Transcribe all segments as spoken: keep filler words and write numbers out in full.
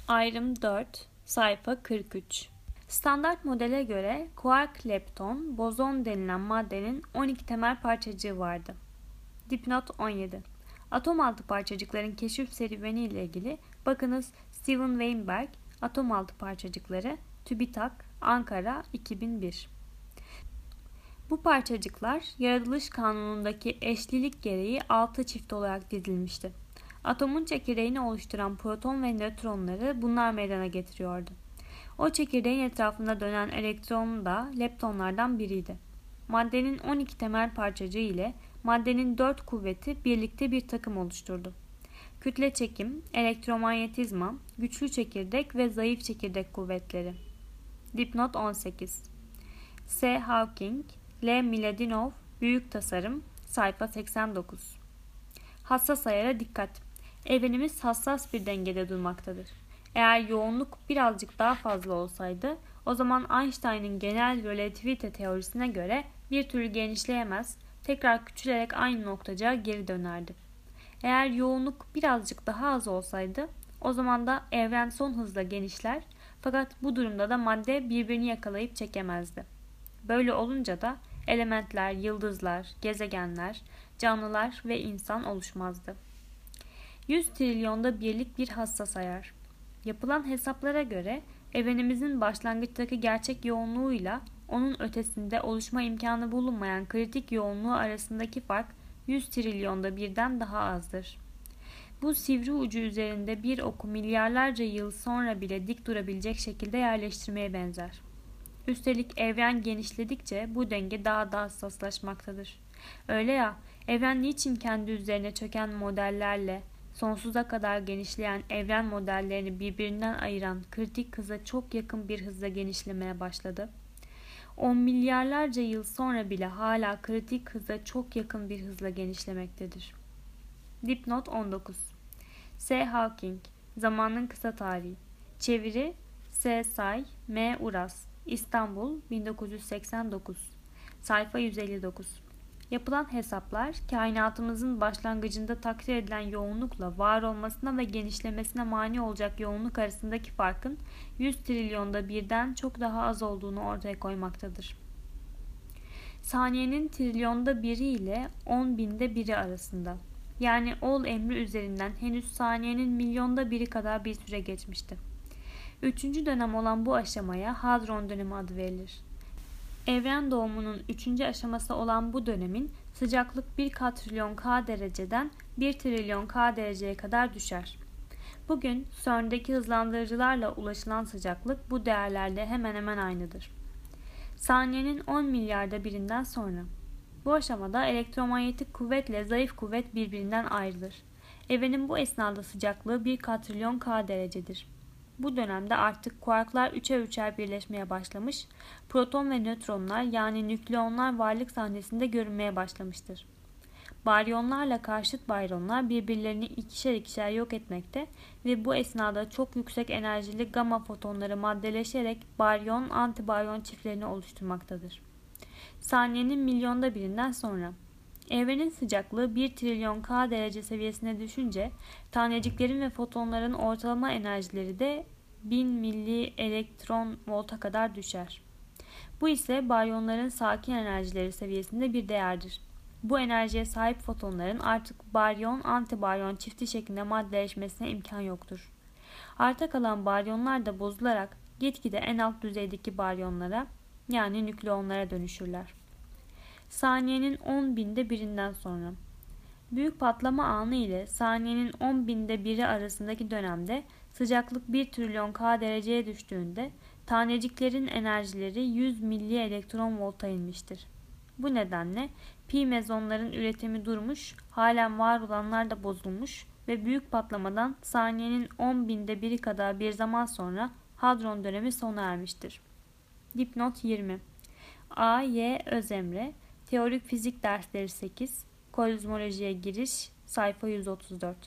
Ayrım dört, sayfa kırk üç. Standart modele göre kuark-lepton, bozon denilen maddenin on iki temel parçacığı vardı. Dipnot on yedi. Atom altı parçacıkların keşif serüveni ile ilgili bakınız Steven Weinberg, Atom altı parçacıkları, TÜBİTAK, Ankara, iki bin bir. Bu parçacıklar yaratılış kanunundaki eşlilik gereği altı çift olarak dizilmişti. Atomun çekirdeğini oluşturan proton ve nötronları bunlar meydana getiriyordu. O çekirdeğin etrafında dönen elektron da leptonlardan biriydi. Maddenin on iki temel parçacığı ile maddenin dört kuvveti birlikte bir takım oluşturdu. Kütle çekim, elektromanyetizma, güçlü çekirdek ve zayıf çekirdek kuvvetleri. Dipnot on sekiz. S. Hawking, L. Miladinov, Büyük Tasarım, sayfa seksen dokuz. Hassas ayara dikkat. Evrenimiz hassas bir dengede durmaktadır. Eğer yoğunluk birazcık daha fazla olsaydı, o zaman Einstein'ın genel relativite teorisine göre bir türlü genişleyemez, tekrar küçülerek aynı noktacığa geri dönerdi. Eğer yoğunluk birazcık daha az olsaydı, o zaman da evren son hızla genişler, fakat bu durumda da madde birbirini yakalayıp çekemezdi. Böyle olunca da elementler, yıldızlar, gezegenler, canlılar ve insan oluşmazdı. yüz trilyonda birlik bir hassas ayar. Yapılan hesaplara göre evrenimizin başlangıçtaki gerçek yoğunluğuyla onun ötesinde oluşma imkanı bulunmayan kritik yoğunluğu arasındaki fark yüz trilyonda birden daha azdır. Bu sivri ucu üzerinde bir oku milyarlarca yıl sonra bile dik durabilecek şekilde yerleştirmeye benzer. Üstelik evren genişledikçe bu denge daha da hassaslaşmaktadır. Öyle ya, evren niçin kendi üzerine çöken modellerle sonsuza kadar genişleyen evren modellerini birbirinden ayıran kritik hıza çok yakın bir hızla genişlemeye başladı? On milyarlarca yıl sonra bile hala kritik hıza çok yakın bir hızla genişlemektedir. Dipnot on dokuz. S. Hawking, Zamanın Kısa Tarihi. Çeviri S. Say, M. Uras, İstanbul, bin dokuz yüz seksen dokuz. Sayfa yüz elli dokuz. Yapılan hesaplar, kainatımızın başlangıcında takdir edilen yoğunlukla var olmasına ve genişlemesine mani olacak yoğunluk arasındaki farkın yüz trilyonda birden çok daha az olduğunu ortaya koymaktadır. Saniyenin trilyonda biri ile on binde biri arasında, yani ol emri üzerinden henüz saniyenin milyonda biri kadar bir süre geçmişti. Üçüncü dönem olan bu aşamaya hadron dönemi adı verilir. Evren doğumunun üçüncü aşaması olan bu dönemin sıcaklık bir katrilyon K dereceden bir trilyon K dereceye kadar düşer. Bugün CERN'deki hızlandırıcılarla ulaşılan sıcaklık bu değerlerde hemen hemen aynıdır. Saniyenin on milyarda birinden sonra. Bu aşamada elektromanyetik kuvvetle zayıf kuvvet birbirinden ayrılır. Evrenin bu esnada sıcaklığı bir katrilyon K derecedir. Bu dönemde artık kuarklar üçer üçer birleşmeye başlamış, proton ve nötronlar yani nükleonlar varlık sahnesinde görünmeye başlamıştır. Baryonlarla karşıt baryonlar birbirlerini ikişer ikişer yok etmekte ve bu esnada çok yüksek enerjili gamma fotonları maddeleşerek baryon-antibaryon çiftlerini oluşturmaktadır. Saniyenin milyonda birinden sonra. Evrenin sıcaklığı bir trilyon K derece seviyesine düşünce taneciklerin ve fotonların ortalama enerjileri de bin milli elektron volta kadar düşer. Bu ise baryonların sakin enerjileri seviyesinde bir değerdir. Bu enerjiye sahip fotonların artık baryon-antibaryon çifti şeklinde maddeleşmesine imkan yoktur. Arta kalan baryonlar da bozularak gitgide en alt düzeydeki baryonlara yani nükleonlara dönüşürler. Saniyenin on binde birinden sonra. Büyük patlama anı ile saniyenin on binde biri arasındaki dönemde sıcaklık bir trilyon K dereceye düştüğünde taneciklerin enerjileri yüz milli elektron volta inmiştir. Bu nedenle pi mezonların üretimi durmuş, halen var olanlar da bozulmuş ve büyük patlamadan saniyenin on binde biri kadar bir zaman sonra hadron dönemi sona ermiştir. Dipnot yirmi. A. Y. Özemre, Teorik Fizik Dersleri sekiz, Kozmolojiye Giriş, sayfa yüz otuz dört.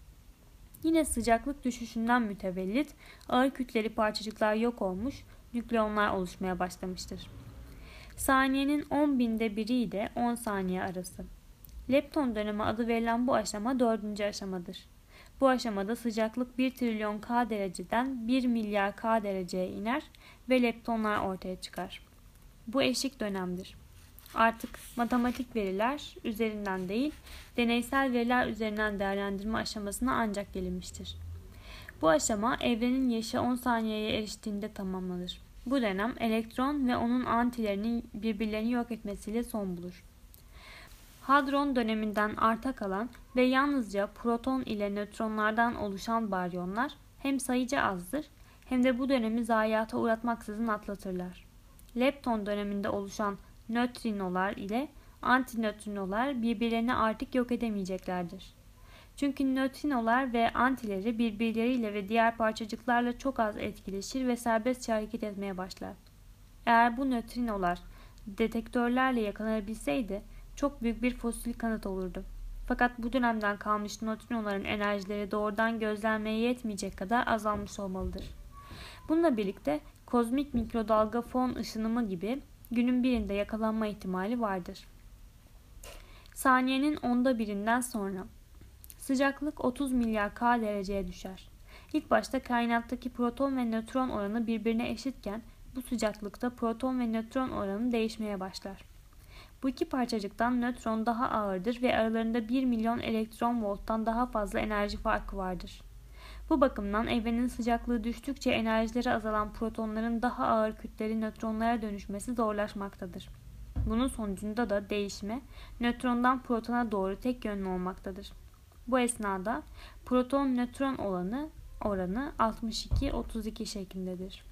Yine sıcaklık düşüşünden mütevellit ağır kütleli parçacıklar yok olmuş, nükleonlar oluşmaya başlamıştır. Saniyenin on binde biri ile on saniye arası. Lepton dönemi adı verilen bu aşama dördüncü aşamadır. Bu aşamada sıcaklık bir trilyon K dereceden bir milyar K dereceye iner ve leptonlar ortaya çıkar. Bu eşik dönemdir. Artık matematik veriler üzerinden değil, deneysel veriler üzerinden değerlendirme aşamasına ancak gelinmiştir. Bu aşama evrenin yaşı on saniyeye eriştiğinde tamamlanır. Bu dönem elektron ve onun antilerinin birbirlerini yok etmesiyle son bulur. Hadron döneminden arta kalan ve yalnızca proton ile nötronlardan oluşan baryonlar hem sayıca azdır hem de bu dönemi zayiata uğratmaksızın atlatırlar. Lepton döneminde oluşan nötrinolar ile antinötrinolar birbirlerini artık yok edemeyeceklerdir. Çünkü nötrinolar ve antileri birbirleriyle ve diğer parçacıklarla çok az etkileşir ve serbestçe hareket etmeye başlar. Eğer bu nötrinolar detektörlerle yakalanabilseydi çok büyük bir fosil kanıt olurdu. Fakat bu dönemden kalmış nötrinoların enerjileri doğrudan gözlenmeye yetmeyecek kadar azalmış olmalıdır. Bununla birlikte kozmik mikrodalga fon ışınımı gibi günün birinde yakalanma ihtimali vardır. Saniyenin onda birinden sonra sıcaklık otuz milyar K dereceye düşer. İlk başta kainattaki proton ve nötron oranı birbirine eşitken bu sıcaklıkta proton ve nötron oranı değişmeye başlar. Bu iki parçacıktan nötron daha ağırdır ve aralarında bir milyon elektron volttan daha fazla enerji farkı vardır. Bu bakımdan evrenin sıcaklığı düştükçe enerjileri azalan protonların daha ağır kütleli nötronlara dönüşmesi zorlaşmaktadır. Bunun sonucunda da değişme nötrondan protona doğru tek yönlü olmaktadır. Bu esnada proton-nötron oranı, oranı altmış iki otuz iki şeklindedir.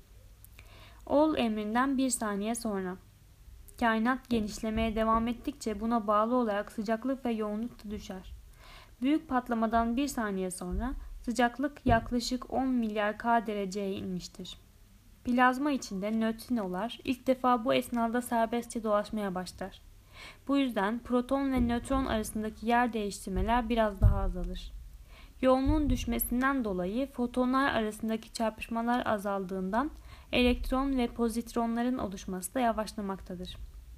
Ol emrinden bir saniye sonra. Kainat genişlemeye devam ettikçe buna bağlı olarak sıcaklık ve yoğunluk da düşer. Büyük patlamadan bir saniye sonra sıcaklık yaklaşık on milyar K dereceye inmiştir. Plazma içinde nötrinolar ilk defa bu esnada serbestçe dolaşmaya başlar. Bu yüzden proton ve nötron arasındaki yer değiştirmeler biraz daha azalır. Yoğunluğun düşmesinden dolayı fotonlar arasındaki çarpışmalar azaldığından elektron ve pozitronların oluşması da yavaşlamaktadır.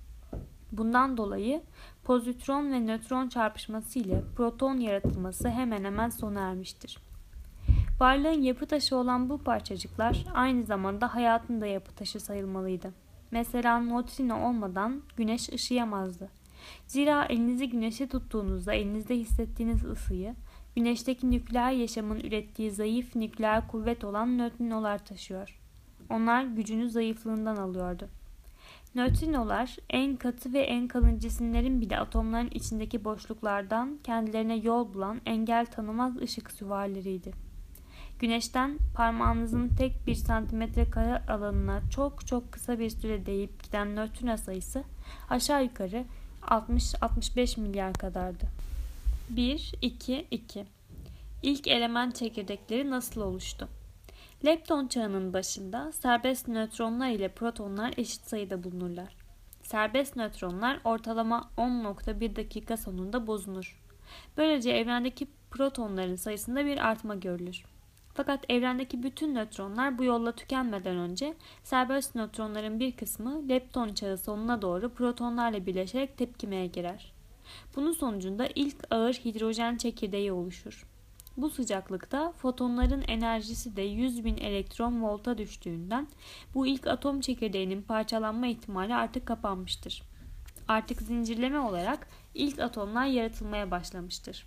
Bundan dolayı pozitron ve nötron çarpışması ile proton yaratılması hemen hemen sona ermiştir. Varlığın yapı taşı olan bu parçacıklar aynı zamanda hayatın da yapı taşı sayılmalıydı. Mesela nötrino olmadan güneş ışıyamazdı. Zira elinizi güneşe tuttuğunuzda elinizde hissettiğiniz ısıyı, güneşteki nükleer yaşamın ürettiği zayıf nükleer kuvvet olan nötrinolar taşıyor. Onlar gücünü zayıflığından alıyordu. Nötrinolar en katı ve en kalın cisimlerin bile atomların içindeki boşluklardan kendilerine yol bulan engel tanımaz ışık süvarileriydi. Güneşten parmağınızın tek bir santimetre kare alanına çok çok kısa bir süre değip giden nötrino sayısı aşağı yukarı altmış altmış beş milyar kadardı. bir iki iki İlk element çekirdekleri nasıl oluştu? Lepton çağının başında serbest nötronlar ile protonlar eşit sayıda bulunurlar. Serbest nötronlar ortalama on nokta bir dakika sonunda bozulur. Böylece evrendeki protonların sayısında bir artma görülür. Fakat evrendeki bütün nötronlar bu yolla tükenmeden önce serbest nötronların bir kısmı lepton çağı sonuna doğru protonlarla birleşerek tepkimeye girer. Bunun sonucunda ilk ağır hidrojen çekirdeği oluşur. Bu sıcaklıkta fotonların enerjisi de yüz bin elektron volta düştüğünden bu ilk atom çekirdeğinin parçalanma ihtimali artık kapanmıştır. Artık zincirleme olarak ilk atomlar yaratılmaya başlamıştır.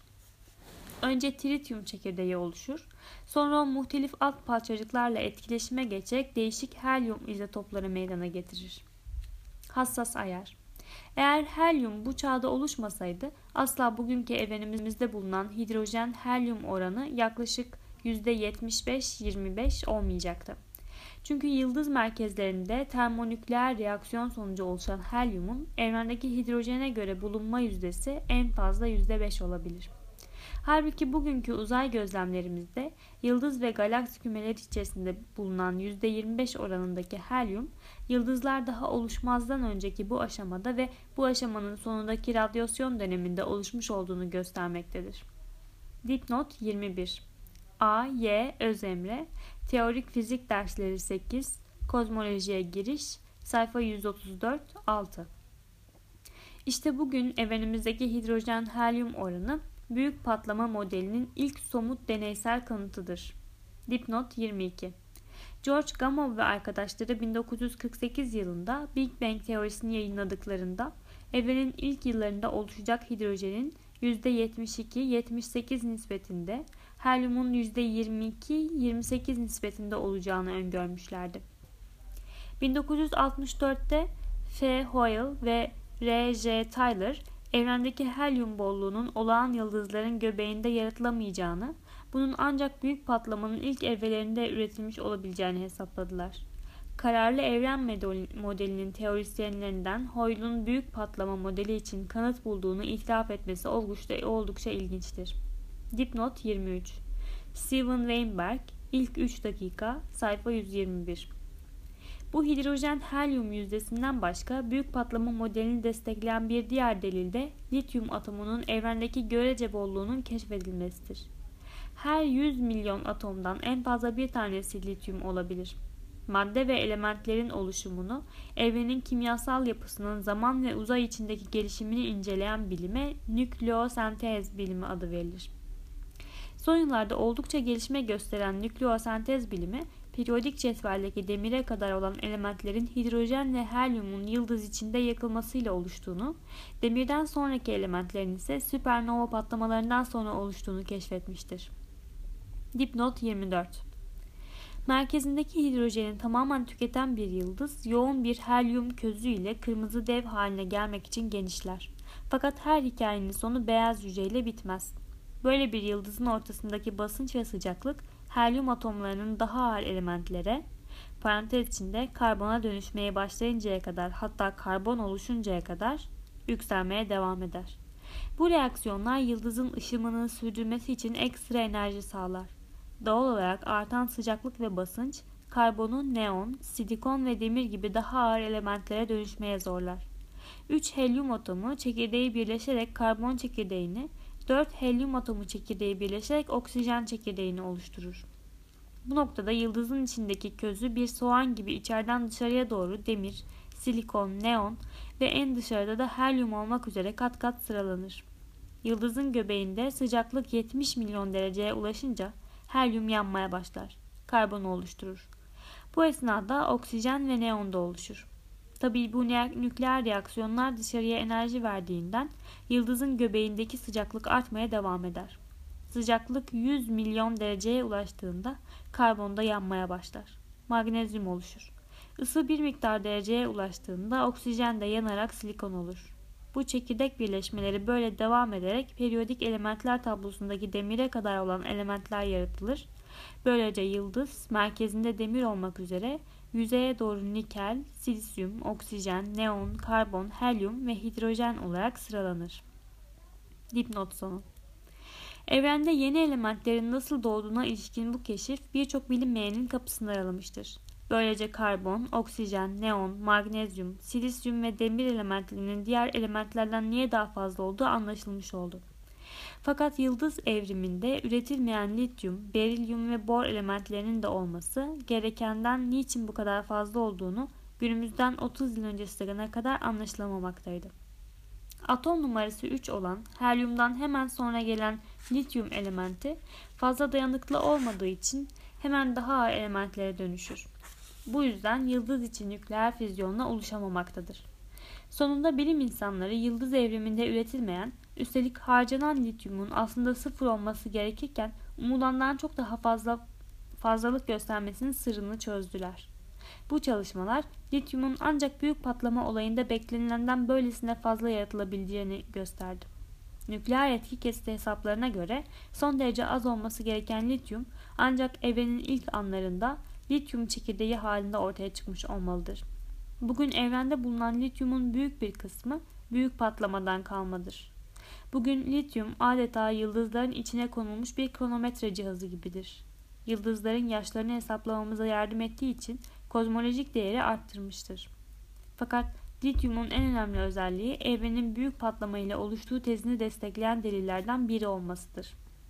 Önce trityum çekirdeği oluşur, sonra o muhtelif alt parçacıklarla etkileşime geçerek değişik helyum izotopları meydana getirir. Hassas ayar. Eğer helyum bu çağda oluşmasaydı asla bugünkü evrenimizde bulunan hidrojen-helyum oranı yaklaşık yüzde yetmiş beş yirmi beş olmayacaktı. Çünkü yıldız merkezlerinde termonükleer reaksiyon sonucu oluşan helyumun evrendeki hidrojene göre bulunma yüzdesi en fazla yüzde beş olabilir. Halbuki bugünkü uzay gözlemlerimizde yıldız ve galaksi kümeleri içerisinde bulunan yüzde yirmi beş oranındaki helyum, yıldızlar daha oluşmazdan önceki bu aşamada ve bu aşamanın sonundaki radyasyon döneminde oluşmuş olduğunu göstermektedir. Dipnot yirmi bir A. Y. Özemre Teorik Fizik Dersleri sekiz Kozmolojiye Giriş Sayfa yüz otuz dört altı İşte bugün evrenimizdeki hidrojen-helyum oranı büyük patlama modelinin ilk somut deneysel kanıtıdır. Dipnot yirmi iki. George Gamow ve arkadaşları bin dokuz yüz kırk sekiz yılında Big Bang teorisini yayınladıklarında evrenin ilk yıllarında oluşacak hidrojenin yüzde yetmiş iki yetmiş sekiz nispetinde, helyumun yüzde yirmi iki yirmi sekiz nispetinde olacağını öngörmüşlerdi. bin dokuz yüz altmış dörtte F. Hoyle ve R. J. Tyler, evrendeki helyum bolluğunun olağan yıldızların göbeğinde yaratılamayacağını, bunun ancak büyük patlamanın ilk evrelerinde üretilmiş olabileceğini hesapladılar. Kararlı evren modelinin teorisyenlerinden Hoyle'un büyük patlama modeli için kanıt bulduğunu itiraf etmesi oldukça, oldukça ilginçtir. Dipnot yirmi üç. Steven Weinberg, ilk üç dakika, sayfa yüz yirmi bir. Bu hidrojen-helyum yüzdesinden başka büyük patlama modelini destekleyen bir diğer delil de lityum atomunun evrendeki görece bolluğunun keşfedilmesidir. Her yüz milyon atomdan en fazla bir tanesi lityum olabilir. Madde ve elementlerin oluşumunu, evrenin kimyasal yapısının zaman ve uzay içindeki gelişimini inceleyen bilime nükleosentez bilimi adı verilir. Son yıllarda oldukça gelişme gösteren nükleosentez bilimi, periyodik cetveldeki demire kadar olan elementlerin hidrojen ve helyumun yıldız içinde yakılmasıyla oluştuğunu, demirden sonraki elementlerin ise süpernova patlamalarından sonra oluştuğunu keşfetmiştir. Dipnot yirmi dört. Merkezindeki hidrojeni tamamen tüketen bir yıldız, yoğun bir helyum közü ile kırmızı dev haline gelmek için genişler. Fakat her hikayenin sonu beyaz cüceyle bitmez. Böyle bir yıldızın ortasındaki basınç ve sıcaklık, helyum atomlarının daha ağır elementlere, parantez içinde karbona dönüşmeye başlayıncaya kadar, hatta karbon oluşuncaya kadar yükselmeye devam eder. Bu reaksiyonlar yıldızın ışımını sürdürmesi için ekstra enerji sağlar. Doğal olarak artan sıcaklık ve basınç, karbonu neon, silikon ve demir gibi daha ağır elementlere dönüşmeye zorlar. üç helyum atomu çekirdeği birleşerek karbon çekirdeğini, dört helyum atomu çekirdeği birleşerek oksijen çekirdeğini oluşturur. Bu noktada yıldızın içindeki közü bir soğan gibi içeriden dışarıya doğru demir, silikon, neon ve en dışarıda da helyum olmak üzere kat kat sıralanır. Yıldızın göbeğinde sıcaklık yetmiş milyon dereceye ulaşınca helyum yanmaya başlar. Karbonu oluşturur. Bu esnada oksijen ve neon da oluşur. Tabii bu nükleer reaksiyonlar dışarıya enerji verdiğinden yıldızın göbeğindeki sıcaklık artmaya devam eder. Sıcaklık yüz milyon dereceye ulaştığında karbon da yanmaya başlar. Magnezyum oluşur. Isı bir miktar dereceye ulaştığında oksijen de yanarak silikon olur. Bu çekirdek birleşmeleri böyle devam ederek periyodik elementler tablosundaki demire kadar olan elementler yaratılır. Böylece yıldız merkezinde demir olmak üzere yüzeye doğru nikel, silisyum, oksijen, neon, karbon, helyum ve hidrojen olarak sıralanır. Dipnot sonu. Evrende yeni elementlerin nasıl doğduğuna ilişkin bu keşif birçok bilinmeyenin kapısını aralamıştır. Böylece karbon, oksijen, neon, magnezyum, silisyum ve demir elementlerinin diğer elementlerden niye daha fazla olduğu anlaşılmış oldu. Fakat yıldız evriminde üretilmeyen lityum, berilyum ve bor elementlerinin de olması gerekenden niçin bu kadar fazla olduğunu günümüzden otuz yıl öncesine kadar anlaşılamamaktaydı. Atom numarası üç olan helyumdan hemen sonra gelen lityum elementi fazla dayanıklı olmadığı için hemen daha ağır elementlere dönüşür. Bu yüzden yıldız içi nükleer füzyonla oluşamamaktadır. Sonunda bilim insanları yıldız evriminde üretilmeyen, üstelik harcanan lityumun aslında sıfır olması gerekirken umulandan çok daha fazla fazlalık göstermesinin sırrını çözdüler. Bu çalışmalar lityumun ancak büyük patlama olayında beklenilenden böylesine fazla yaratılabileceğini gösterdi. Nükleer etki kesiti hesaplarına göre son derece az olması gereken lityum ancak evrenin ilk anlarında lityum çekirdeği halinde ortaya çıkmış olmalıdır. Bugün evrende bulunan lityumun büyük bir kısmı büyük patlamadan kalmadır. Bugün lityum adeta yıldızların içine konulmuş bir kronometre cihazı gibidir. Yıldızların yaşlarını hesaplamamıza yardım ettiği için kozmolojik değeri arttırmıştır. Fakat lityumun en önemli özelliği evrenin büyük patlama ile oluştuğu tezini destekleyen delillerden biri olmasıdır.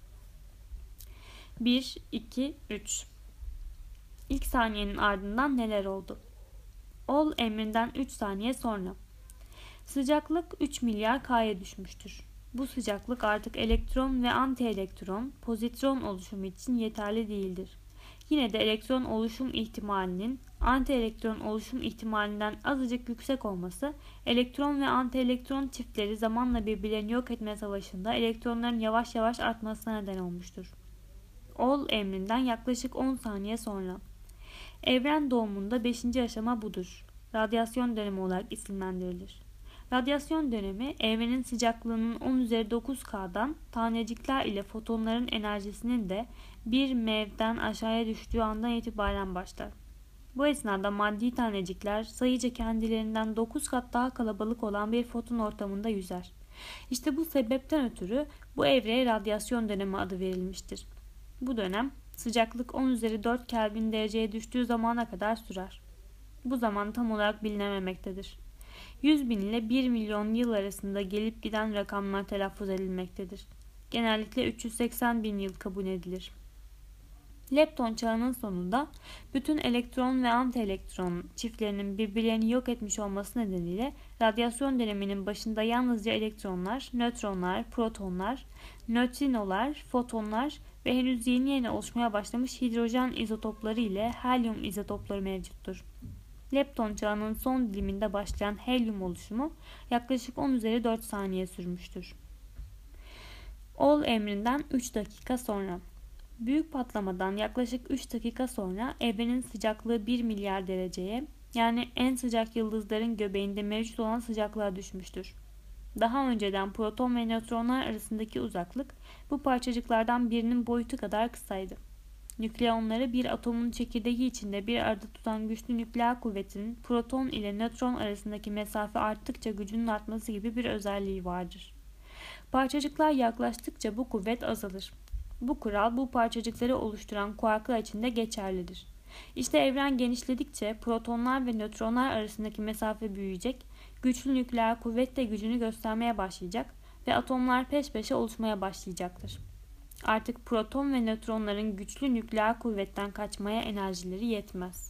bir, iki, üç İlk saniyenin ardından neler oldu? Ol emrinden üç saniye sonra. Sıcaklık üç milyar K'ya düşmüştür. Bu sıcaklık artık elektron ve antielektron, pozitron oluşumu için yeterli değildir. Yine de elektron oluşum ihtimalinin antielektron oluşum ihtimalinden azıcık yüksek olması, elektron ve antielektron çiftleri zamanla birbirlerini yok etme savaşında elektronların yavaş yavaş artmasına neden olmuştur. Ol emrinden yaklaşık on saniye sonra. Evren doğumunda beşinci aşama budur. Radyasyon dönemi olarak isimlendirilir. Radyasyon dönemi, evrenin sıcaklığının on üzeri dokuz K'dan tanecikler ile fotonların enerjisinin de bir mev'den aşağıya düştüğü andan itibaren başlar. Bu esnada maddi tanecikler sayıca kendilerinden dokuz kat daha kalabalık olan bir foton ortamında yüzer. İşte bu sebepten ötürü bu evreye radyasyon dönemi adı verilmiştir. Bu dönem sıcaklık on üzeri dört Kelvin dereceye düştüğü zamana kadar sürer. Bu zaman tam olarak bilinememektedir. yüz bin ile bir milyon yıl arasında gelip giden rakamlar telaffuz edilmektedir. Genellikle üç yüz seksen bin yıl kabul edilir. Lepton çağının sonunda bütün elektron ve antielektron çiftlerinin birbirlerini yok etmiş olması nedeniyle radyasyon döneminin başında yalnızca elektronlar, nötronlar, protonlar, nötrinolar, fotonlar ve henüz yeni yeni oluşmaya başlamış hidrojen izotopları ile helyum izotopları mevcuttur. Lepton çağının son diliminde başlayan helyum oluşumu yaklaşık on üzeri dört saniye sürmüştür. Ol emrinden üç dakika sonra. Büyük patlamadan yaklaşık üç dakika sonra evrenin sıcaklığı bir milyar dereceye, yani en sıcak yıldızların göbeğinde mevcut olan sıcaklığa düşmüştür. Daha önceden proton ve nötronlar arasındaki uzaklık bu parçacıklardan birinin boyutu kadar kısaydı. Nükleonları bir atomun çekirdeği içinde bir arada tutan güçlü nükleer kuvvetinin proton ile nötron arasındaki mesafe arttıkça gücünün artması gibi bir özelliği vardır. Parçacıklar yaklaştıkça bu kuvvet azalır. Bu kural bu parçacıkları oluşturan kuarklar için de geçerlidir. İşte evren genişledikçe protonlar ve nötronlar arasındaki mesafe büyüyecek, güçlü nükleer kuvvet de gücünü göstermeye başlayacak ve atomlar peş peşe oluşmaya başlayacaktır. Artık proton ve nötronların güçlü nükleer kuvvetten kaçmaya enerjileri yetmez.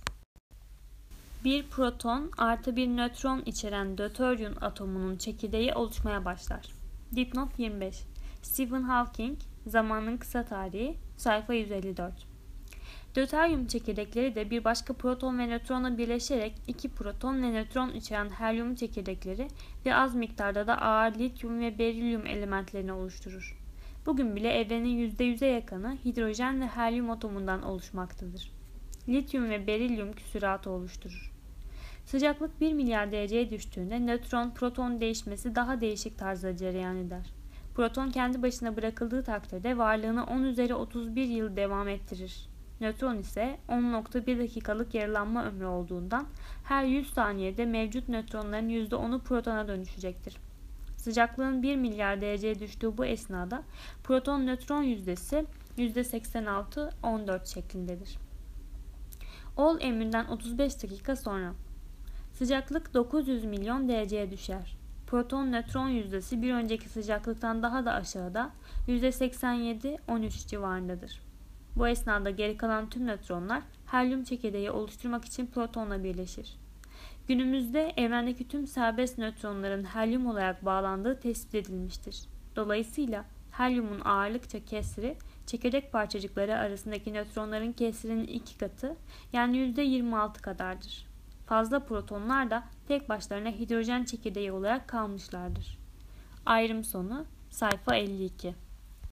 Bir proton artı bir nötron içeren döteryum atomunun çekirdeği oluşmaya başlar. Dipnot yirmi beş. Stephen Hawking, Zamanın Kısa Tarihi, sayfa yüz elli dört. Döteryum çekirdekleri de bir başka proton ve nötronla birleşerek iki proton ve nötron içeren helyum çekirdekleri ve az miktarda da ağır lityum ve berilyum elementlerini oluşturur. Bugün bile evrenin yüzde yüze yakını hidrojen ve helyum atomundan oluşmaktadır. Lityum ve berilyum küsuratı oluşturur. Sıcaklık bir milyar dereceye düştüğünde nötron-proton değişmesi daha değişik tarzda cereyan eder. Proton kendi başına bırakıldığı takdirde varlığını on üzeri otuz bir yıl devam ettirir. Nötron ise on nokta bir dakikalık yarılanma ömrü olduğundan her yüz saniyede mevcut nötronların yüzde onu protona dönüşecektir. Sıcaklığın bir milyar dereceye düştüğü bu esnada proton-nötron yüzdesi yüzde seksen altı virgül on dört şeklindedir. Ol emrinden otuz beş dakika sonra. Sıcaklık dokuz yüz milyon dereceye düşer. Proton-nötron yüzdesi bir önceki sıcaklıktan daha da aşağıda yüzde seksen yedi virgül on üç civarındadır. Bu esnada geri kalan tüm nötronlar helyum çekirdeği oluşturmak için protonla birleşir. Günümüzde evrendeki tüm serbest nötronların helyum olarak bağlandığı tespit edilmiştir. Dolayısıyla helyumun ağırlıkça kesri çekirdek parçacıkları arasındaki nötronların kesrinin iki katı, yani yüzde yirmi altı kadardır. Fazla protonlar da tek başlarına hidrojen çekirdeği olarak kalmışlardır. Ayrım sonu sayfa elli iki.